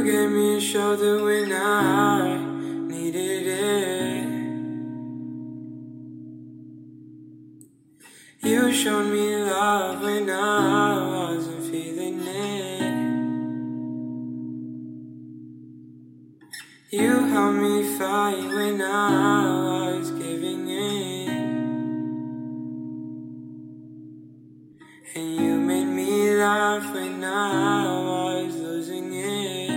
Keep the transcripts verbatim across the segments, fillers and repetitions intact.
gave me a shoulder when I needed it. You showed me love when I wasn't feeling it. You helped me fight when I was giving in. And you made me laugh when I was losing it.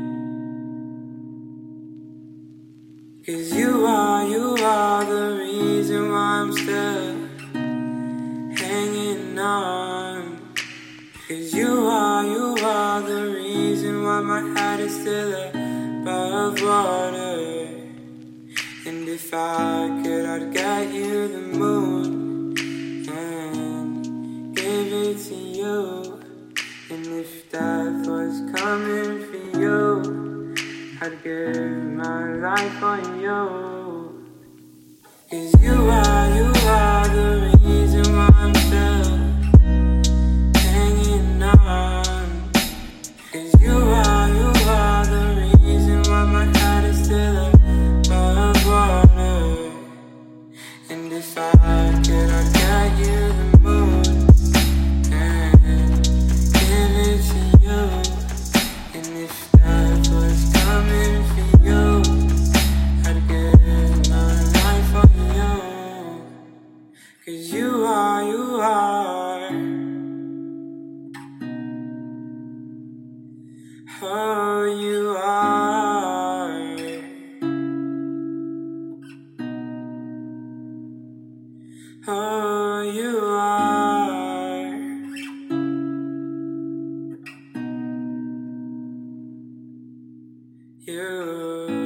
'Cause you are, you are the reason why I'm still hanging on. 'Cause you are, you are the reason why my head is still above water. And if I could, I'd get you the moon and give it to you. And if death was coming for you, I'd give my life on you. 'Cause you are, you are the reason why I'm still hanging on. 'Cause you are, you are the reason why my head is still above water. And if I could, I'd get you the moon and give it to you. And if death was coming for you, I'd give my life on you. 'Cause you are, you are. Oh, you are. Oh, you are. You